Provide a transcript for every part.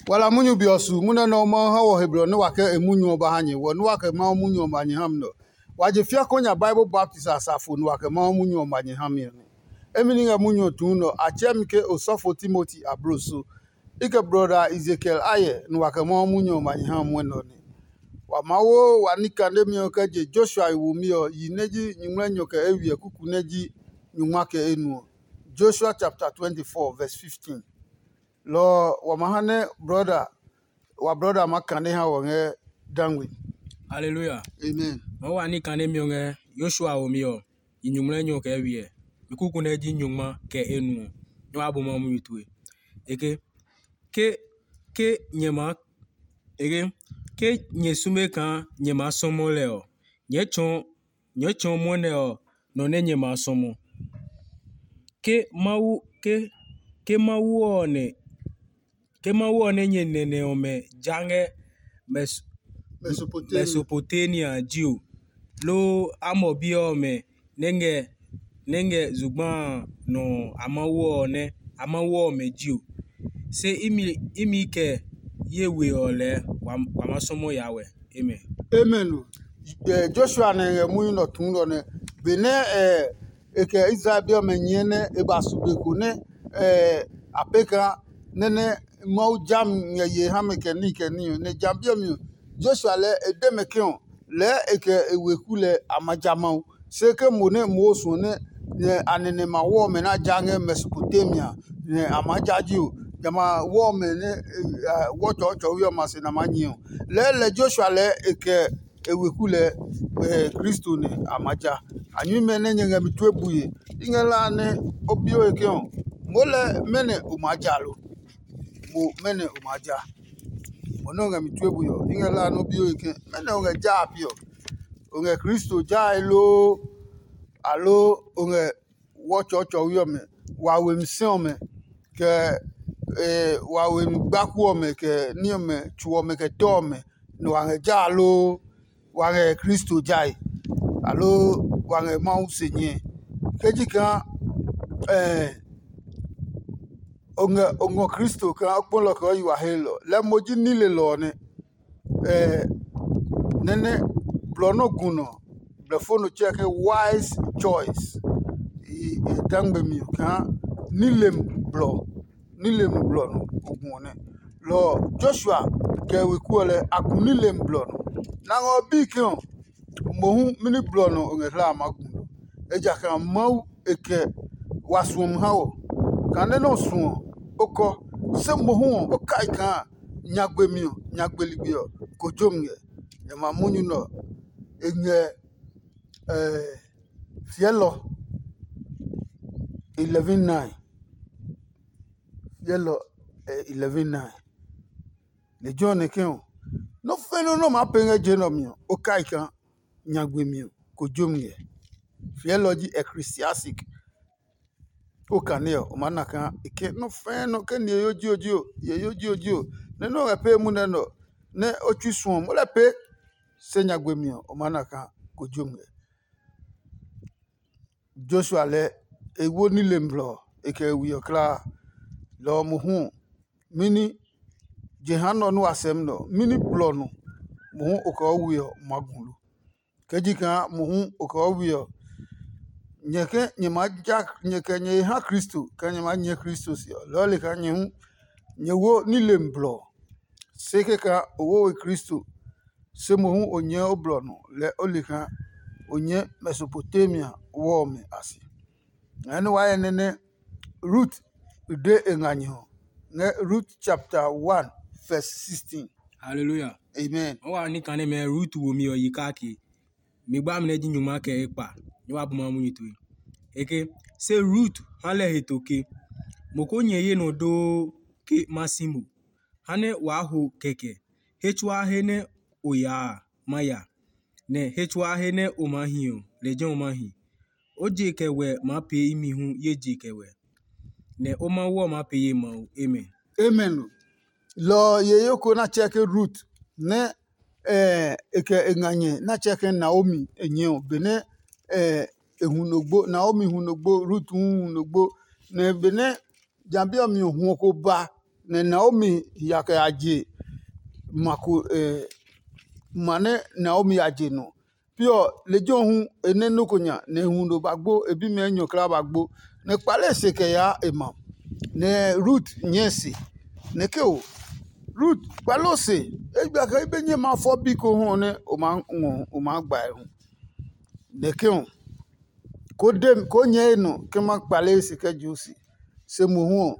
Wala munyu biosu muna no ma ha wo hebro ne wake emunyu oba hanye wo ne wake ma munyu omanye ham no waje fia konya Bible Baptist asafo ne wake ma munyu omanye ham ye emini nga munyu tu no achemke osofo Timothy abroso ike brother Ezekiel aye ne wake ma munyu omanye ham weno ne wa mawo wanika ndemi okaje Joshua iwumio yineji nyumwa nyoke ewie kuku neji nyumwa ke enu Joshua chapter 24 verse 15 Lo wamahane brother makane ha wonge dangwi. Hallelujah. Amen. Mawa ni kane mionge Joshua omio inyumle nyo ke wie. Mikuku na ji nyuma ke enu. Nyo abo mamu yutwe. Eke ke nyema ke nyesume kan nyema somo leo. Nyechon moneo no ne nyema somo. Ke mawu one nyenene ome jange Mesopotamia jiu lo amobi ome nenge zugban no amawu ome jiu se imi ke yewe ole wamasomo yawe Amen. Joshua ne munyu no tundo ne bene eke Israel bi ome nyene ebasubeku ne apeka nene mau jam ye hameke ni ne jambio mi Joshua le edemekion le eke ewekule amajamau seke mone mosu ne anene mawo me na jange Mesopotamia ne amajajiu jama wo me ne wo chocho wi ma se na manyo le Joshua le eke ewekule Kristo ne amaja anyu me ne nyanga mitwebuye ingela ne obio ekion mole mene umajalo mo mene umaja mononga mitwebu yo ingela no bio ike mene onge japio onge Kristo jailo alo onge wocho yo me wawe msiome ke wawe mbaku me ke niome chuo me ke tome no wange jalo wange Kristo jai alo wange mausenye kejika ongo Kristo ka akpolo ko yiwa helo le moji nile lo ne nene blono guno blefono cheke wise choice i dangbe mi ka nilem blo no ogune lo Joshua ke we kuole akunilem blo no na ngo bikon mohu mini blo no ngela maguno eja ka mau eke wasum hawo kane no suo oko se mohu okai kan nyagbemio nyagbelibio kojomye yama munyu no enye fielo 11:9 fielo 11:9 le John eken no feno no ma penga genomio okai kan nyagbemio kojomye fielo ji ecclesiastic Okaneo manaka ike no feno ke ne yoji ne no epe mu ne no ne otwisuo mo le pe senya gwemio manaka kojumge Joshua le ewo ni lemblo ike wi okla lo muhu mini jehano no asem no mini blo no muhu oko wi magulu kejika muhu oko wi nyeke nyemaja nyeke nye ha Kristo ka nyema nye Kristo si lole ka nye nyewo nilemblo seke ka owo we Kristo semo hu onye oblo no le olika onye Mesopotamia wo me asi anu wa nene Ruth de enganyo ne Ruth chapter 1 verse 16 Hallelujah. Amen. Owa ni kane me Ruth wo mi oyikaki mi gba mne ji nyuma ke ipa ni wa buma mu yitu eke se Ruth hale hitoke mokonye ye no do ke masimo hane wa ho keke hechwa hene oya maya ne hechwa hene omahio leje omahi oje kewe ma pe imi hu yeje kewe ne omawo ma pe ye ma amen lo yeyoko na check Ruth ne eke enganye na check Naomi enye bene ehunogbo Naomi hunogbo Ruth hunogbo ne bene jambia mi ohun ko ba ne Naomi yake aje mako mane Naomi aje no pio lejo hu enenu konya ne hu do bagbo ebi me enyo kra bagbo ne pale seke ya ema ne Ruth nyesi ne ke o Ruth palose egba ka ibenye ma fo biko hu ne o ma gba hu ne ke o ko dem ko nye no ke ma pale seke jusi se mu hu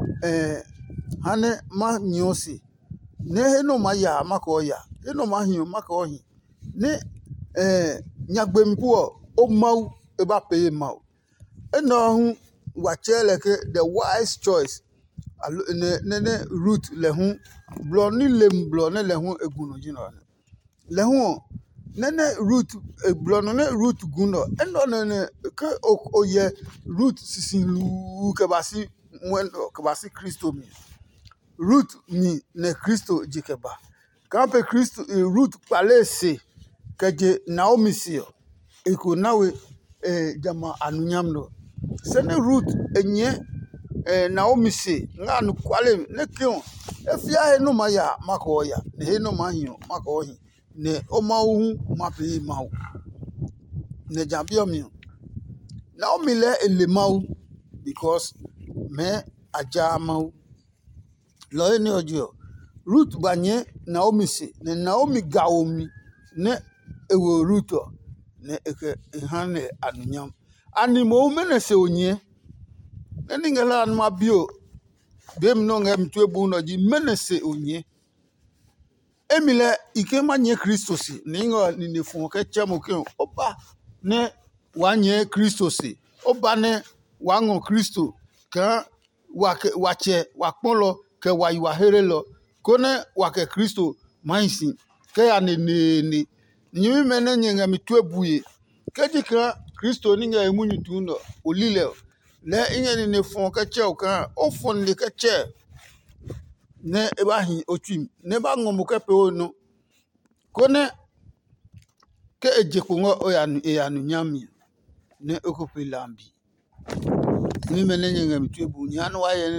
hane ma nyosi ne eno ma ya maka ya eno ma hin maka ohin ne nyagbempo o mau e ba pe mau eno hu wa chele ke the wise choice ne Ruth le hu blo ni lem blo ne le hu egunu jino le hu ne Ruth blo no ne Ruth guno eno ne ke o ye Ruth sisilu ke basi mwendo ke basi Kristo mi Ruth ni ne Kristo jikeba kampe Kristo Ruth palese keje Naomi sio iko nawe jama anunyam no sene Ruth enye Naomi si nganu kwale ne kion efia he no maya mako ya ne he no mahio mako hi ne o mawu mapi mawu ne jambio mi Naomi le ele mawu because me aja mawu lo ni ojo Ruth banye Naomi si ne Naomi gaomi ne ewo Ruth ne eke hane anunyam animo mene se onye neni ngela an mabio bem no ngem twebu no ji menese onye emile ike manye Kristo si ningo ni nefun ke chemo ke oba ne wanye Kristo si oba ne wango Kristo ka wache wakpolo ke wayiwa herelo kone wake Kristo mainsi ke ya ne nyimi mene nyenga mitwebuye ke dika Kristo ninga emunyu no olile le inye ni fon ka che o kan o fon le ka che ne e ba hin otwim ne ba ngomu ka pe onu kone ke ejeku ngo o ya nu nyami ne okupe lambi ni mene nyenga mitwebu nya no wa ye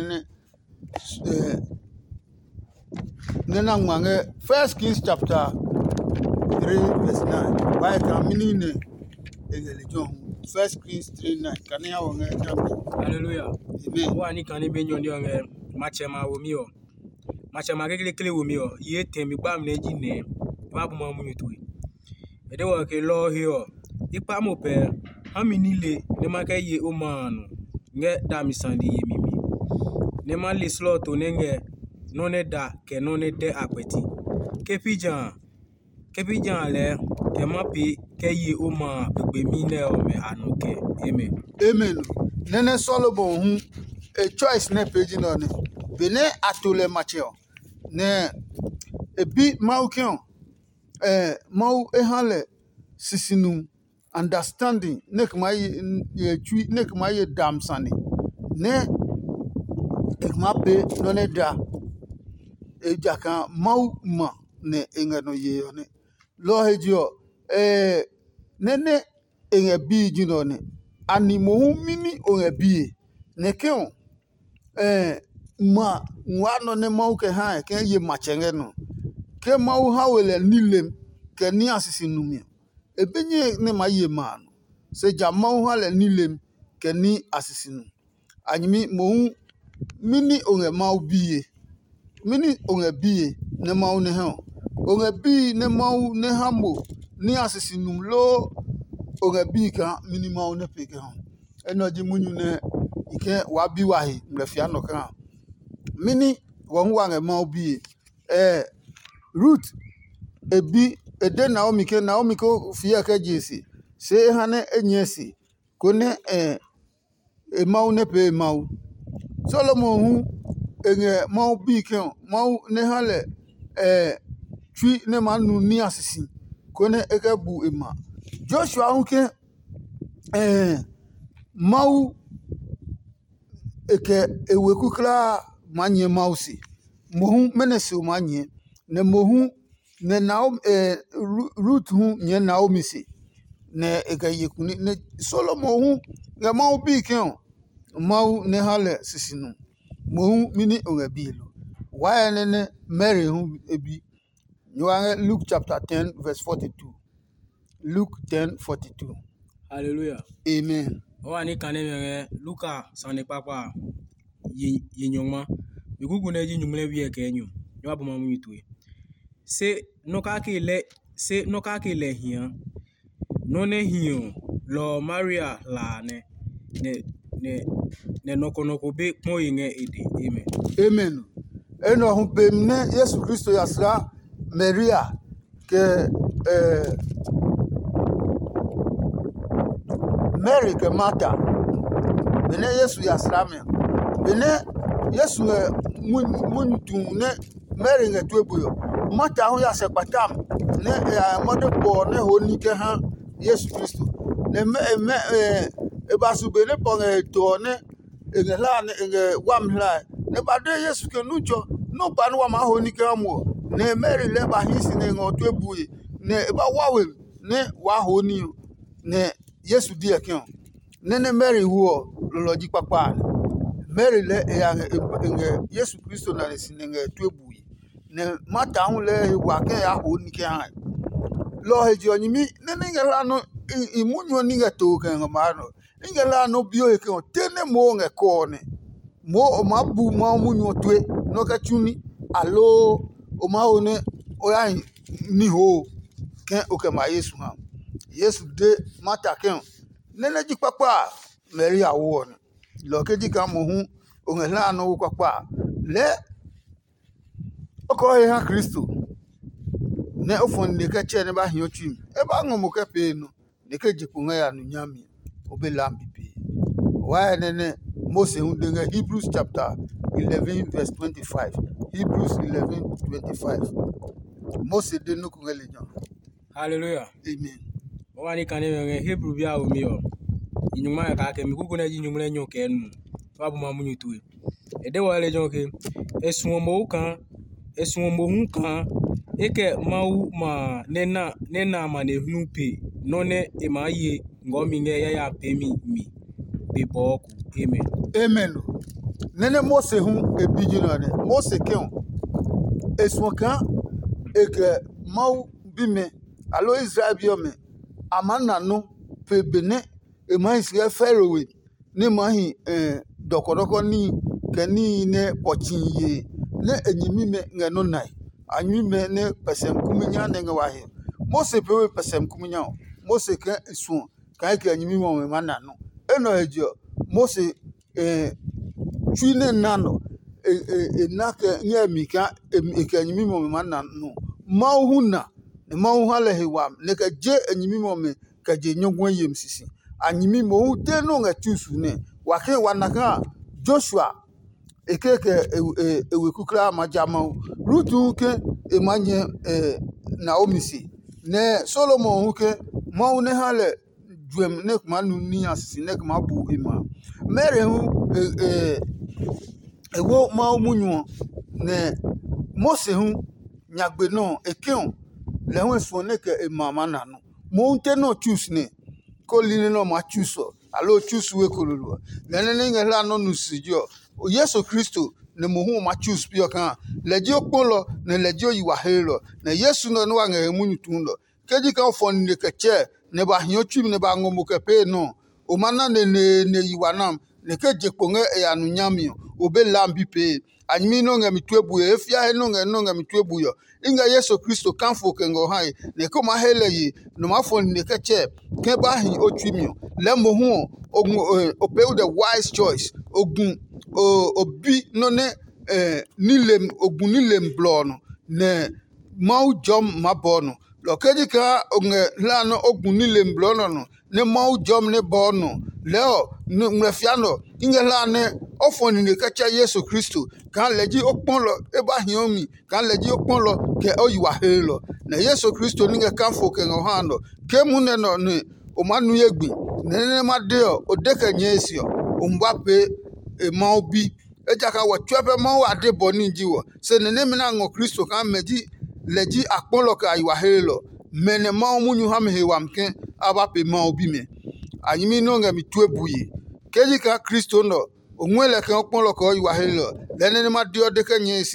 ne na ngwange 1 Kings chapter 3 verse 9 wa ka mini ne egele john 1 Kings 3:9 kania wonge jambi Hallelujah. amen Wa ni kan ni benyo ni onge machema womi o. Machema kekele womi o. Ye temi gba mne ji ne. Ba bu ma mu yitu. Ede wo ke lo hi o. Ipa mo pe hami nile ne ma ke ye o manu. Nge da mi sandi ye mimi. Ne ma le slot to nge no ne da ke no ne de apeti. Kepijan le ke ma pe ke ye o ma pe mi ne o me anuke. Amen. amen nene Solomon hu a choice ne page no ne bene atole macheo ne ebi maukion mau ehale sisinu understanding ne kma ye twi ne kma ye damsane ne ekma pe no ne da ejaka mau ma ne engano ye ne lo hejio nene enga bi jino ne animo hu mini onga bi ne keon ma nwano ne mau ke ha ke ye machenge no ke mau ha wele nilem ke ni asisi numia ebenye ne ma ye man se ja mau ha le nilem ke ni asisi nu anyimi mo hu mini onga mau biye mini onga biye ne mau ne ha onga bi ne mau ne hamo ni asisi num lo onga bi ka mini mau ne peke ha eno ji munyu ne ike wa bi wa hi mrefia no kan mini won wa nge mau bi Ruth ebi ede Naomi ko fia ka jesi se hane enyesi ko ne e mau ne pe mau Solomon hu enge mau bi ke mau ne hale twi ne manu ni asisi ko ne eke bu ema Joshua hu ke mau eke eweku kla manye mausi mohu menese manye ne mohu ne Naomi Ruth hu nye Naomi si ne eke yekuni ne Solomon hu ga mau bi ke mau ne hale sisinu mohu mini onga bi lo Why nene Mary who ebi. You are Luke chapter 10 verse 42. Luke 10:42. Hallelujah. Amen. Owa ni kane Luka sane papa ye nyoma. Bigugu na ji nyumle wi eke nyu. Yo abuma mu yitwe. Se no ka ke le hia. No ne hio lo Maria la ne noko be mo yinge ede. Amen. Amen. Eno hu bemne Yesu Kristo yasra Maria ke Mary ke Martha. Bene Yesu yasra me. Bene Yesu mun ne Mary nge tuebuyo. Martha hu yasekpatam ne mode bo ne honi ke ha Yesu Kristo. Ne ebasu bene ponge to ne engela ne wamla ne bade Yesu ke nujo no ba no ma honi ke amo ne Mary le ba hisi ne ngoto ebuye ne ba wawe ne wa honi ne Yesu di ekion ne Mary wo loloji papa Mary le nge Yesu Kristo na le sinenge to ebuye ne mata hu le wa ke ya honi ke ha lo heji onyimi ne ngela no imunyo ninga to ke ngama ingela no bio e ke tene mo nge ko ne mo mabu ma munyo twe no ka chuni alo o ma one o ya ni ho ke o ke ma Yesu ha Yesu de mata ke nene ji papa Mary awo ne lo ke ji ka mo hu o ngela no papa le o ko ha Kristo ne ofon de ka che ne ba hi otu e ba ngomo ke pe no ne ke ji ku ya no nyami obelambi pe why nene Moses who in Hebrews chapter 11 verse 25. Hebrews 11:25. Moses did no religion. Hallelujah. Amen. Owa ni kane Hebrew bia o mi o. Inyuma ka ke mi gugu na ji nyumle nyo ke nu. Wa bu ma mu nyutue. E de wa religion ke esuomo hu kan eke mau ma nena ma ne hunu pe no ne e ma ye ngomi nge ya pe mi be boku. Amen. Amen. Nene Mose hu ebijino ne. Mose keon. Eswokan eke mau bime alo Israel biome amana no pe bene e ma Israel Pharaoh ne ma hi dokodoko ni kani ne pochinye ne enyimi me ngeno nai anyi me ne pesem kuminya ne ngwahe Mose pe pesem kuminya Mose ke esu kan ke enyimi mo me mana no eno ejo Mose twine nano nake nye mika ke enyimi mo me mana no mauhuna ne mauhala hewa ne ka je enyimi mo me ka je nyogwan yem sisi anyimi mo de no nga tusu ne wake wanaka Joshua ekeke ewekukra majama rutu ke emanye Naomi si ne Solomon huke mau ne hale duem ne manu ni asisi ne mabu ema Mary hu ewo mau munyo ne Mose hu nyagbe no ekeon le hu esfo ne ke emama nanu mo nte no choose ne ko line no ma choose alo choose we kololo ne ngela no nusijo Yesu Kristo ne mohu ma choose pio kan leji okpolo ne leji oyiwa helo ne Yesu no wa nge munyutundo keji ka ofon ne keche ne ba hiotwi ne ba ngomo kepe no o mana ne yiwa nam ne keje kponge ya nu nyamio obe lambi pe anyimi no nge mitwebu efia he no nge mitwebu yo inga Yesu Kristo kanfo kengo hai ne ko ma hele yi no ma fon ne keche ke ba hi otwimio le mohu ope the wise choice ogun obi no ne ogun nilem blono ne mau jom mabono lo kedika onge lano ogun nilem blono no ne mau jom ne bono leo mrefiano inge lane ofoni ne kacha Yesu Kristo kan leji okponlo eba hiomi kan leji okponlo ke oyiwa helo na Yesu Kristo ninge kanfo ke ngohando ke munne no ne o manu yegbi ne madeo odeka nyesio ombape mau bi ejaka wo twepe mau ade boni jiwo se ne mina ngo Kristo kan meji leji akponlo ka ayiwa helo mene mau munyu ham hewamke abape mau bi me anyimi no nga mitwebuye keji ka Kristo no onwele kan okponlo ko yiwa helo lene ma dio de kenyesi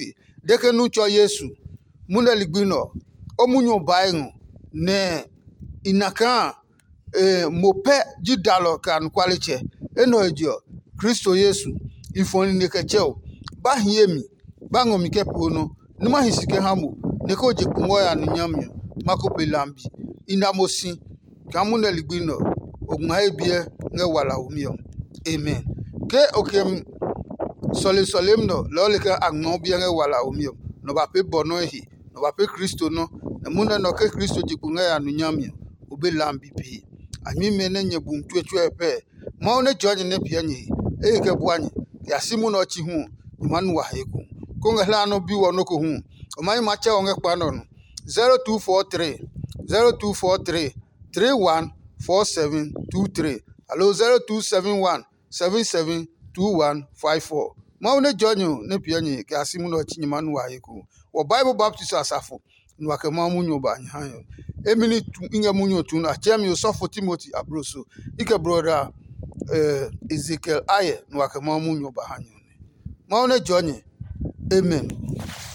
deke nu cho Yesu muna ligbino omunyo baengu ne inaka mope jidalo kan kwaliche eno ejo Kristo Yesu ifoni nekecheo ba hiemi ba ngomi kepono numa hisike hamu neko je kungo ya nyamyo makope lambi inamosi kamuna ligbino ogma ebie nge wala umio amen ke okem solemno lole ke agno bie nge wala umio no ba pe bono hi no ba pe Kristo no muna no ke Kristo je kungo ya nyamyo obe lambi bi ami mene nye bum twetwe pe ma one joje ne pia nyi e ke buanye ya simu no chi hu manu wa heku ko ngala no bi wo no ko hu o mai ma che onge pa no 0243 314723 allo 0271772154 ma one joje ne pia nyi ke asimu no chi manu wa heku wo Bible Baptist asafo no ke ma munyo ba nyan emini inge munyo tu na chemi Osofo Timothy Abroso ike brother Ezekiel aye no aka ma munyo ba hanyo ma one jonye amen